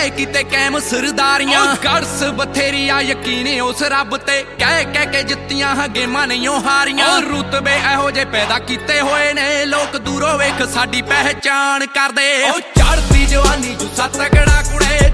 किते कैम सरदारियां गर्स बथेरी आ यकीन उस रब ते कह के जित्तियां गेमां नहीं हारियां रुतबे एहो जे पैदा कीते होए ने लोक दूरों वेख साडी पहचान करदे चढ़दी जवानी जुस्सा तगड़ा कुड़े